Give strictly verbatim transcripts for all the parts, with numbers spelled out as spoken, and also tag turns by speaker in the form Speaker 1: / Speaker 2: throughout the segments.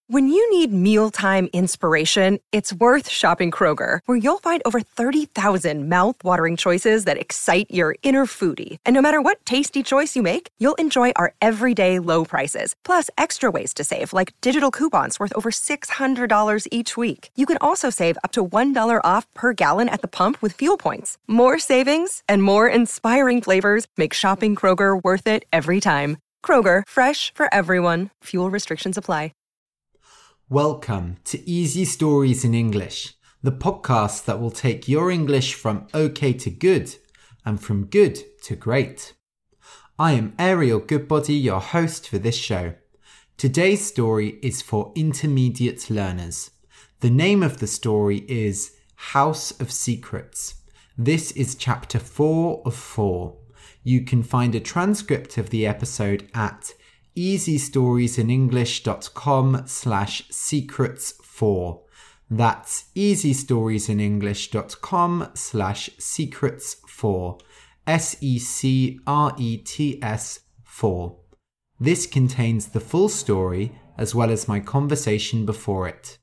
Speaker 1: When you need mealtime inspiration, it's worth shopping Kroger, where you'll find over thirty thousand mouth-watering choices that excite your inner foodie. And no matter what tasty choice you make, you'll enjoy our everyday low prices, plus extra ways to save, like digital coupons worth over six hundred dollars each week. You can also save up to one dollar off per gallon at the pump with fuel points. More savings and more inspiring flavors make shopping Kroger worth it every time. Kroger, fresh for everyone. Fuel restrictions apply.
Speaker 2: Welcome to Easy Stories in English, the podcast that will take your English from okay to good and from good to great. I am Ariel Goodbody, your host for this show. Today's story is for intermediate learners. The name of the story is House of Secrets. This is chapter four of four. You can find a transcript of the episode at easystoriesinenglish.com slash secrets four. That's easystoriesinenglish.com slash secrets four. S E C R E T S four. This contains the full story as well as my conversation before it.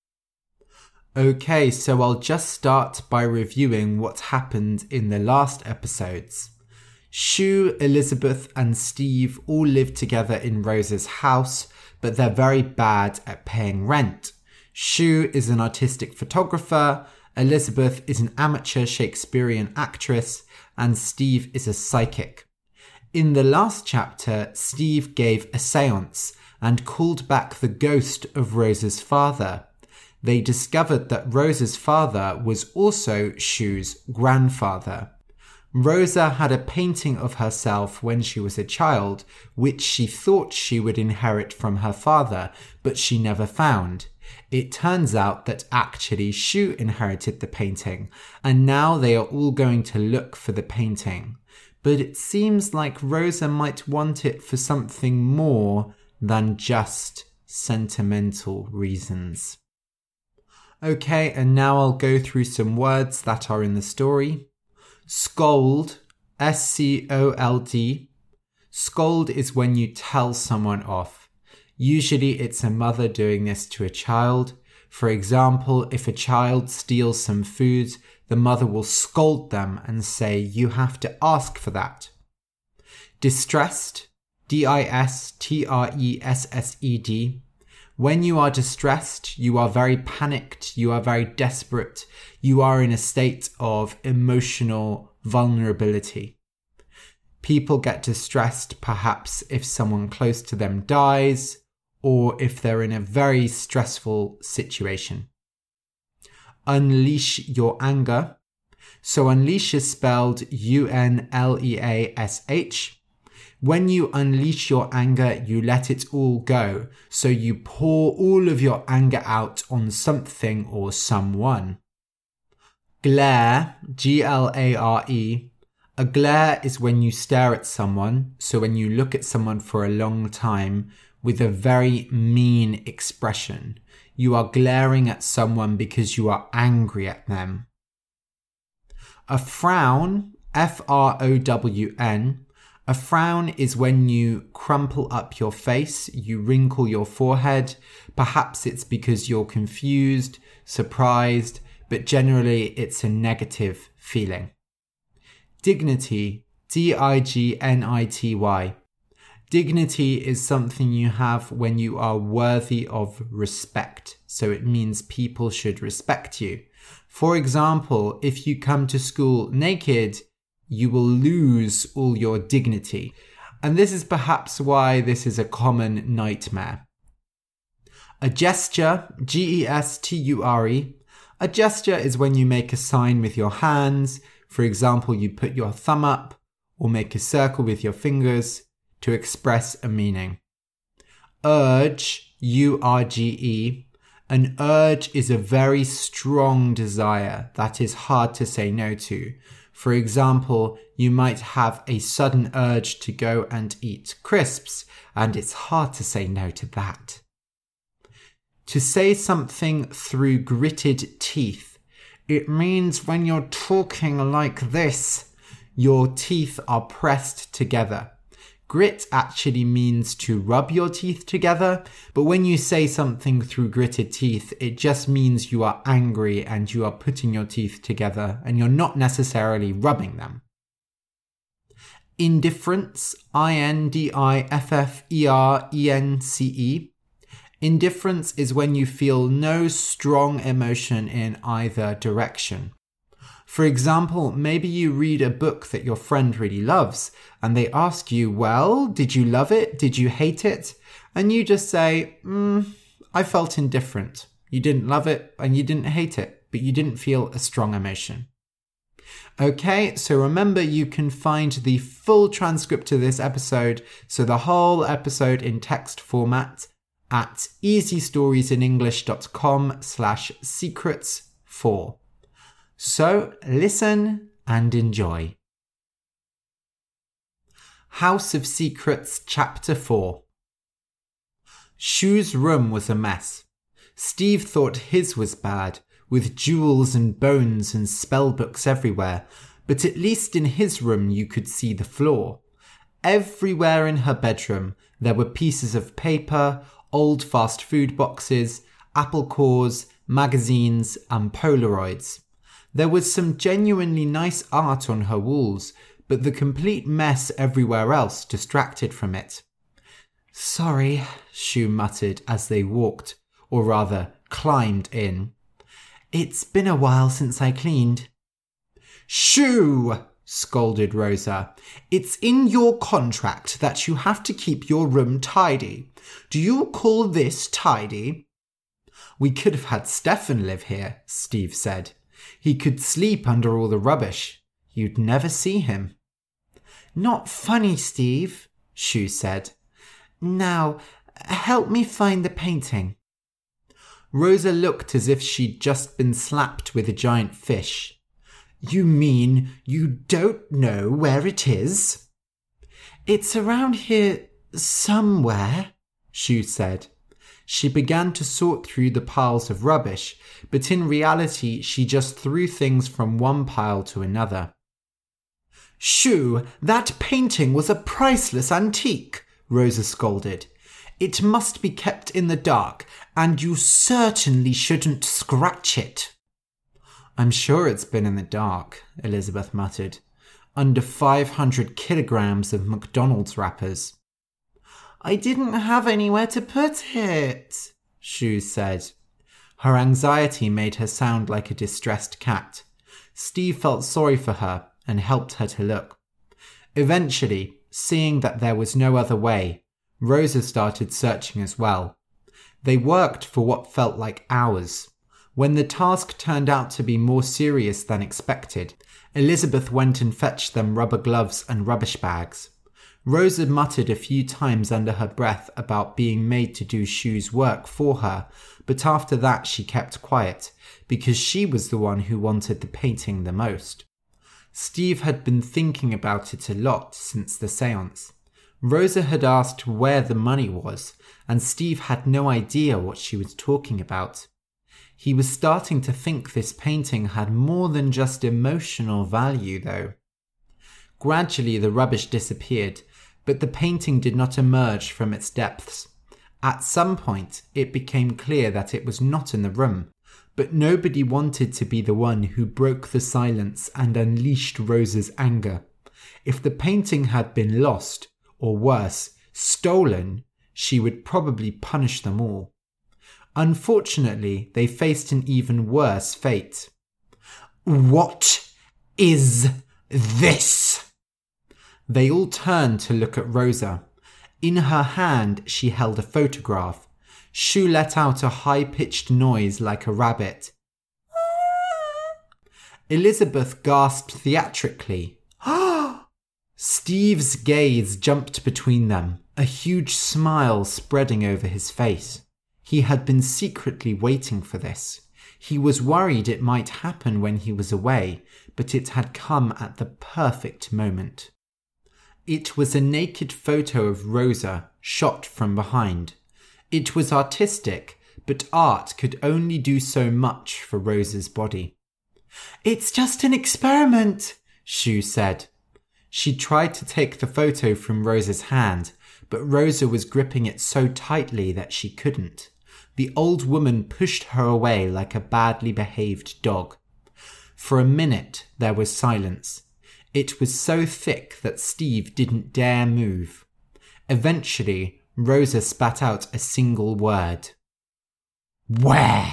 Speaker 2: Okay, so I'll just start by reviewing what happened in the last episodes. Shu, Elizabeth and Steve all live together in Rosa's house, but they're very bad at paying rent. Shu is an artistic photographer, Elizabeth is an amateur Shakespearean actress, and Steve is a psychic. In the last chapter, Steve gave a séance and called back the ghost of Rosa's father. They discovered that Rosa's father was also Shu's grandfather. Rosa had a painting of herself when she was a child, which she thought she would inherit from her father, but she never found. It turns out that actually Shu inherited the painting, and now they are all going to look for the painting. But it seems like Rosa might want it for something more than just sentimental reasons. Okay, and now I'll go through some words that are in the story. Scold, S C O L D. Scold is when you tell someone off. Usually it's a mother doing this to a child. For example, if a child steals some food, the mother will scold them and say, "You have to ask for that." Distressed, D I S T R E S S E D. When you are distressed, you are very panicked, you are very desperate, you are in a state of emotional vulnerability. People get distressed perhaps if someone close to them dies or if they're in a very stressful situation. Unleash your anger. So unleash is spelled U N L E A S H. When you unleash your anger, you let it all go. So you pour all of your anger out on something or someone. Glare, G L A R E. A glare is when you stare at someone. So when you look at someone for a long time with a very mean expression, you are glaring at someone because you are angry at them. A frown, F R O W N. A frown is when you crumple up your face, you wrinkle your forehead. Perhaps it's because you're confused, surprised, but generally it's a negative feeling. Dignity, D I G N I T Y. Dignity is something you have when you are worthy of respect. So it means people should respect you. For example, if you come to school naked, you will lose all your dignity. And this is perhaps why this is a common nightmare. A gesture, G E S T U R E. A gesture is when you make a sign with your hands. For example, you put your thumb up or make a circle with your fingers to express a meaning. Urge, U R G E. An urge is a very strong desire that is hard to say no to. For example, you might have a sudden urge to go and eat crisps, and it's hard to say no to that. To say something through gritted teeth. It means when you're talking like this, your teeth are pressed together. Grit actually means to rub your teeth together, but when you say something through gritted teeth, it just means you are angry and you are putting your teeth together and you're not necessarily rubbing them. Indifference, I N D I F F E R E N C E. Indifference is when you feel no strong emotion in either direction. For example, maybe you read a book that your friend really loves and they ask you, well, did you love it? Did you hate it? And you just say, mm, I felt indifferent. You didn't love it and you didn't hate it, but you didn't feel a strong emotion. Okay, so remember you can find the full transcript of this episode, so the whole episode in text format, at easystoriesinenglish.com slash secrets four. So listen and enjoy. House of Secrets Chapter four. Shu's room was a mess. Steve thought his was bad, with jewels and bones and spellbooks everywhere, but at least in his room you could see the floor. Everywhere in her bedroom there were pieces of paper, old fast food boxes, apple cores, magazines and Polaroids. There was some genuinely nice art on her walls, but the complete mess everywhere else distracted from it. Sorry, Shu muttered as they walked, or rather climbed in. It's been a while since I cleaned. Shu! Scolded Rosa. It's in your contract that you have to keep your room tidy. Do you call this tidy? We could have had Stefan live here, Steve said. He could sleep under all the rubbish. You'd never see him. Not funny, Steve, Shu said. Now, help me find the painting. Rosa looked as if she'd just been slapped with a giant fish. You mean you don't know where it is? It's around here somewhere, Shu said. She began to sort through the piles of rubbish, but in reality she just threw things from one pile to another. Shu, that painting was a priceless antique, Rosa scolded. It must be kept in the dark, and you certainly shouldn't scratch it. I'm sure it's been in the dark, Elizabeth muttered. Under five hundred kilograms of McDonald's wrappers. I didn't have anywhere to put it, Shu said. Her anxiety made her sound like a distressed cat. Steve felt sorry for her and helped her to look. Eventually, seeing that there was no other way, Rosa started searching as well. They worked for what felt like hours. When the task turned out to be more serious than expected, Elizabeth went and fetched them rubber gloves and rubbish bags. Rosa muttered a few times under her breath about being made to do Shu's work for her, but after that she kept quiet, because she was the one who wanted the painting the most. Steve had been thinking about it a lot since the séance. Rosa had asked where the money was, and Steve had no idea what she was talking about. He was starting to think this painting had more than just emotional value, though. Gradually the rubbish disappeared, but the painting did not emerge from its depths. At some point, it became clear that it was not in the room, but nobody wanted to be the one who broke the silence and unleashed Rosa's anger. If the painting had been lost, or worse, stolen, she would probably punish them all. Unfortunately, they faced an even worse fate. What is this? They all turned to look at Rosa. In her hand, she held a photograph. Shu let out a high-pitched noise like a rabbit. Elizabeth gasped theatrically. Steve's gaze jumped between them, a huge smile spreading over his face. He had been secretly waiting for this. He was worried it might happen when he was away, but it had come at the perfect moment. It was a naked photo of Rosa, shot from behind. It was artistic, but art could only do so much for Rosa's body. It's just an experiment, Shu said. She tried to take the photo from Rosa's hand, but Rosa was gripping it so tightly that she couldn't. The old woman pushed her away like a badly behaved dog. For a minute there was silence. It was so thick that Steve didn't dare move. Eventually, Rosa spat out a single word. Where?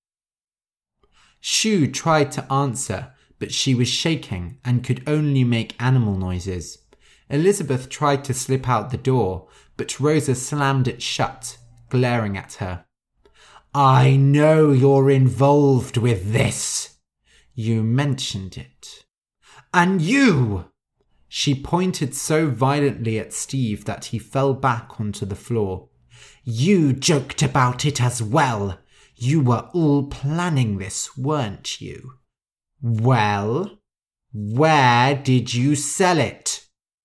Speaker 2: Shu tried to answer, but she was shaking and could only make animal noises. Elizabeth tried to slip out the door, but Rosa slammed it shut, glaring at her. I know you're involved with this. You mentioned it. And you! She pointed so violently at Steve that he fell back onto the floor. You joked about it as well. You were all planning this, weren't you? Well, where did you sell it?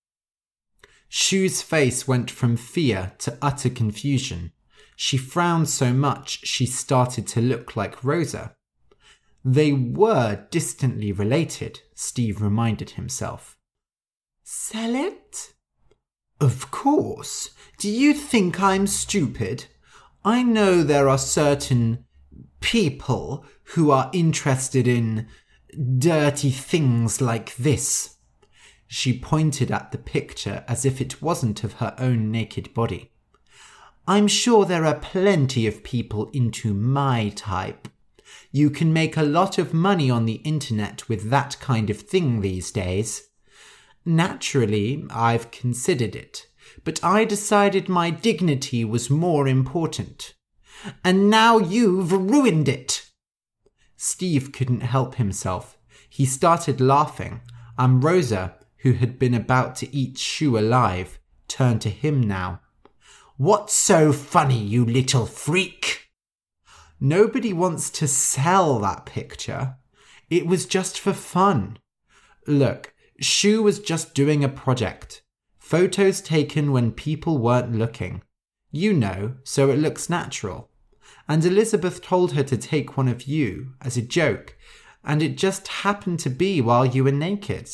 Speaker 2: Shu's face went from fear to utter confusion. She frowned so much she started to look like Rosa. They were distantly related, Steve reminded himself. Sell it? Of course. Do you think I'm stupid? I know there are certain people who are interested in dirty things like this. She pointed at the picture as if it wasn't of her own naked body. I'm sure there are plenty of people into my type. You can make a lot of money on the internet with that kind of thing these days. Naturally, I've considered it, but I decided my dignity was more important. And now you've ruined it. Steve couldn't help himself. He started laughing, and Rosa, who had been about to eat Shu alive, turned to him now. What's so funny, you little freak? Nobody wants to sell that picture. It was just for fun. Look, Shu was just doing a project. Photos taken when people weren't looking. You know, so it looks natural. And Elizabeth told her to take one of you as a joke, and it just happened to be while you were naked.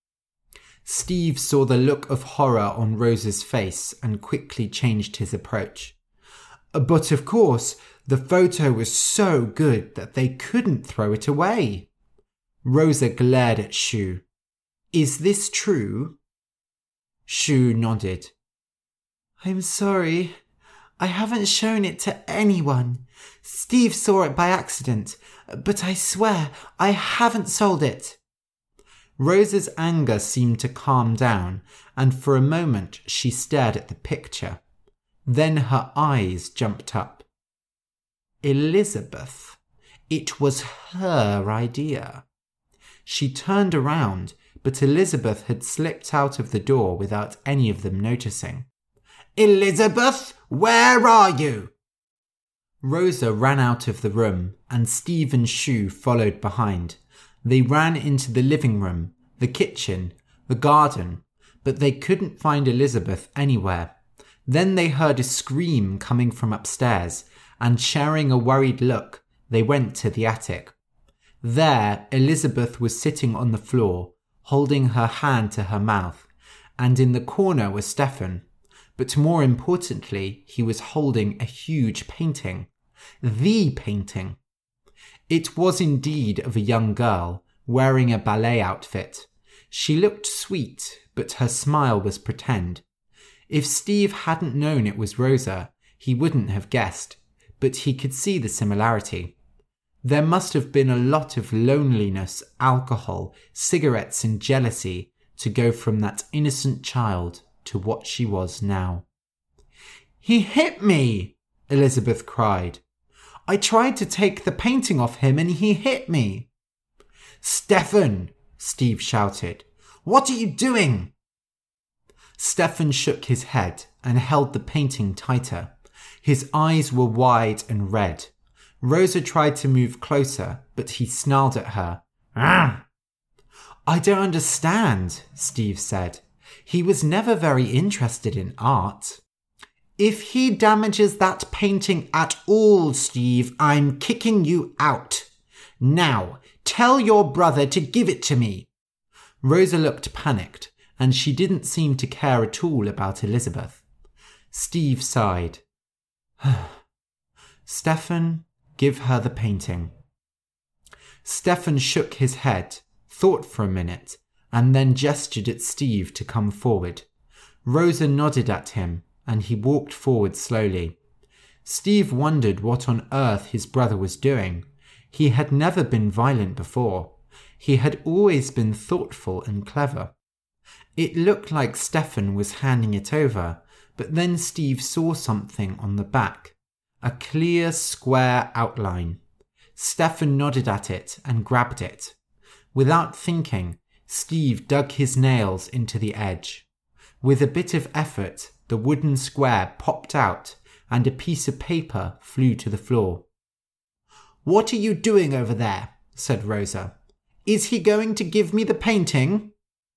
Speaker 2: Steve saw the look of horror on Rosa's face and quickly changed his approach. But of course, the photo was so good that they couldn't throw it away. Rosa glared at Shu. Is this true? Shu nodded. I'm sorry. I haven't shown it to anyone. Steve saw it by accident, but I swear I haven't sold it. Rosa's anger seemed to calm down, and for a moment she stared at the picture. Then her eyes jumped up. Elizabeth. It was her idea. She turned around, but Elizabeth had slipped out of the door without any of them noticing. Elizabeth, where are you? Rosa ran out of the room, and Steve and Shu followed behind. They ran into the living room, the kitchen, the garden, but they couldn't find Elizabeth anywhere. Then they heard a scream coming from upstairs, and sharing a worried look, they went to the attic. There, Elizabeth was sitting on the floor, holding her hand to her mouth, and in the corner was Stefan. But more importantly, he was holding a huge painting. The painting. It was indeed of a young girl, wearing a ballet outfit. She looked sweet, but her smile was pretend. If Steve hadn't known it was Rosa, he wouldn't have guessed, but he could see the similarity. There must have been a lot of loneliness, alcohol, cigarettes and jealousy to go from that innocent child to what she was now. He hit me, Elizabeth cried. I tried to take the painting off him and he hit me. Stefan, Steve shouted. What are you doing? Stefan shook his head and held the painting tighter. His eyes were wide and red. Rosa tried to move closer, but he snarled at her. Ah! I don't understand, Steve said. He was never very interested in art. If he damages that painting at all, Steve, I'm kicking you out. Now, tell your brother to give it to me. Rosa looked panicked, and she didn't seem to care at all about Elizabeth. Steve sighed. Stefan, give her the painting. Stefan shook his head, thought for a minute, and then gestured at Steve to come forward. Rosa nodded at him, and he walked forward slowly. Steve wondered what on earth his brother was doing. He had never been violent before. He had always been thoughtful and clever. It looked like Stefan was handing it over, but then Steve saw something on the back, a clear square outline. Stefan nodded at it and grabbed it. Without thinking, Steve dug his nails into the edge. With a bit of effort, the wooden square popped out and a piece of paper flew to the floor. "What are you doing over there?" said Rosa. "Is he going to give me the painting?"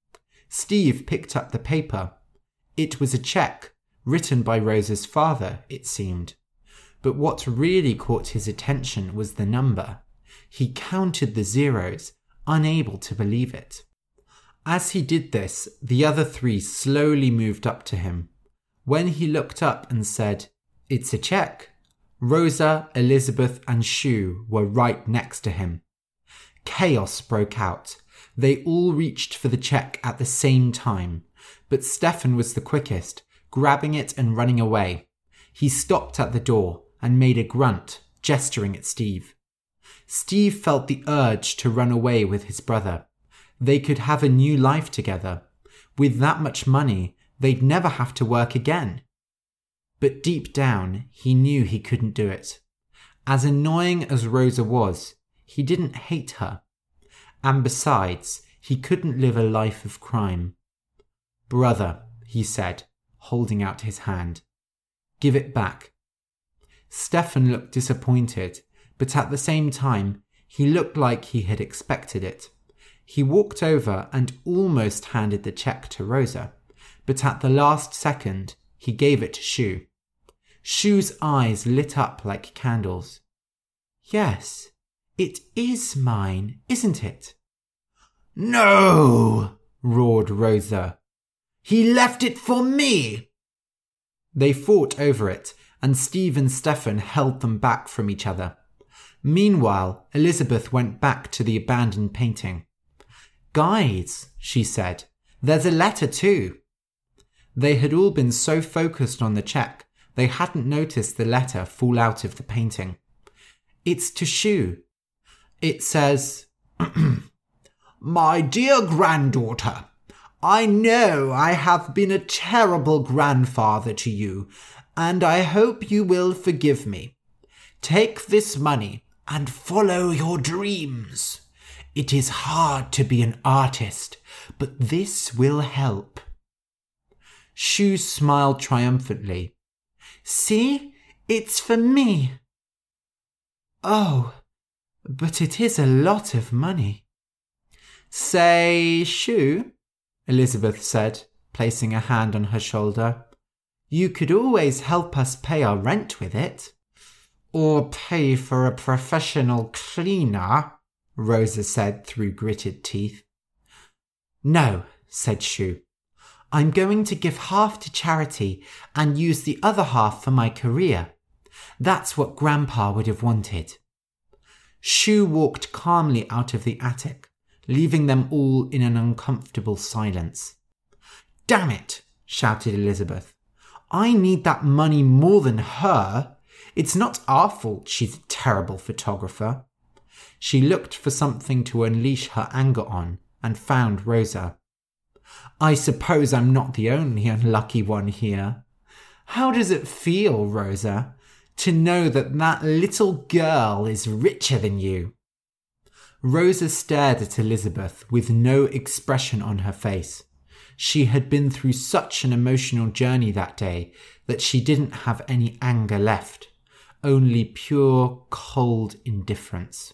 Speaker 2: Steve picked up the paper. It was a cheque, written by Rosa's father, it seemed. But what really caught his attention was the number. He counted the zeros, unable to believe it. As he did this, the other three slowly moved up to him. When he looked up and said, "It's a cheque," Rosa, Elizabeth and Shu were right next to him. Chaos broke out. They all reached for the cheque at the same time, but Stefan was the quickest, grabbing it and running away. He stopped at the door and made a grunt, gesturing at Steve. Steve felt the urge to run away with his brother. They could have a new life together. With that much money, they'd never have to work again. But deep down, he knew he couldn't do it. As annoying as Rosa was, he didn't hate her. And besides, he couldn't live a life of crime. "Brother," he said, holding out his hand. "Give it back." Stefan looked disappointed, but at the same time, he looked like he had expected it. He walked over and almost handed the cheque to Rosa, but at the last second, he gave it to Shu. Shu's eyes lit up like candles. "Yes, it is mine, isn't it?" "No!" roared Rosa. "He left it for me!" They fought over it, and Steve and Stefan held them back from each other. Meanwhile, Elizabeth went back to the abandoned painting. "Guys," she said, "there's a letter too." They had all been so focused on the cheque, they hadn't noticed the letter fall out of the painting. It's to Shu. It says, "My dear granddaughter, I know I have been a terrible grandfather to you, and I hope you will forgive me. Take this money and follow your dreams. It is hard to be an artist, but this will help." Shu smiled triumphantly. "See, it's for me." "Oh, but it is a lot of money." "Say, Shu," Elizabeth said, placing a hand on her shoulder, "you could always help us pay our rent with it." "Or pay for a professional cleaner," Rosa said through gritted teeth. "No," said Shu. "I'm going to give half to charity and use the other half for my career. That's what Grandpa would have wanted." Shu walked calmly out of the attic, leaving them all in an uncomfortable silence. "Damn it," shouted Elizabeth. "I need that money more than her. It's not our fault she's a terrible photographer." She looked for something to unleash her anger on and found Rosa. "I suppose I'm not the only unlucky one here. How does it feel, Rosa, to know that that little girl is richer than you?" Rosa stared at Elizabeth with no expression on her face. She had been through such an emotional journey that day that she didn't have any anger left, only pure, cold indifference.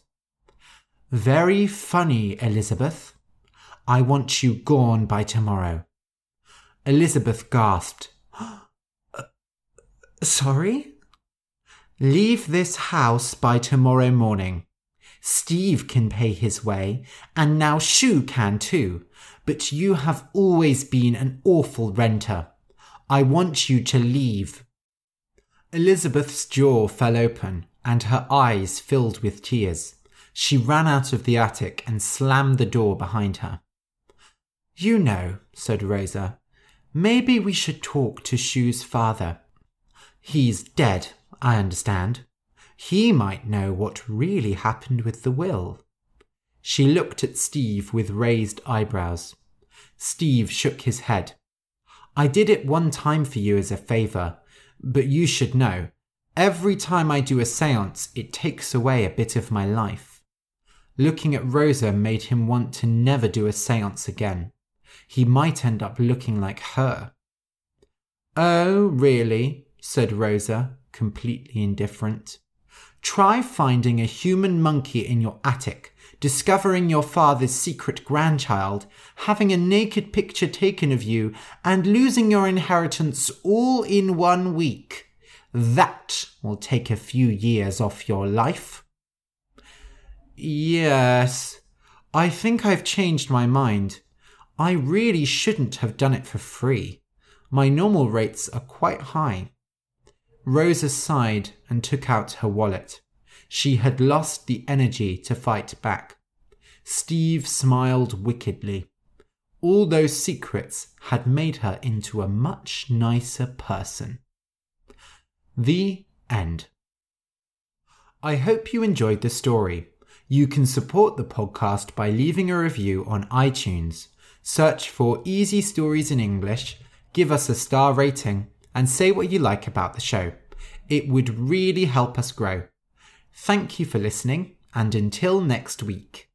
Speaker 2: "Very funny, Elizabeth. I want you gone by tomorrow." Elizabeth gasped. uh, Sorry? "Leave this house by tomorrow morning. Steve can pay his way, and now Shu can too, but you have always been an awful renter. I want you to leave." Elizabeth's jaw fell open and her eyes filled with tears. She ran out of the attic and slammed the door behind her. "You know," said Rosa, "maybe we should talk to Shu's father. He's dead, I understand. He might know what really happened with the will." She looked at Steve with raised eyebrows. Steve shook his head. "I did it one time for you as a favour, but you should know, every time I do a séance, it takes away a bit of my life." Looking at Rosa made him want to never do a séance again. He might end up looking like her. "Oh, really?" said Rosa, completely indifferent. "Try finding a human monkey in your attic, discovering your father's secret grandchild, having a naked picture taken of you, and losing your inheritance all in one week. That will take a few years off your life." "Yes, I think I've changed my mind. I really shouldn't have done it for free. My normal rates are quite high." Rosa sighed and took out her wallet. She had lost the energy to fight back. Steve smiled wickedly. All those secrets had made her into a much nicer person. The end. I hope you enjoyed the story. You can support the podcast by leaving a review on iTunes. Search for Easy Stories in English, give us a star rating, and say what you like about the show. It would really help us grow. Thank you for listening, and until next week.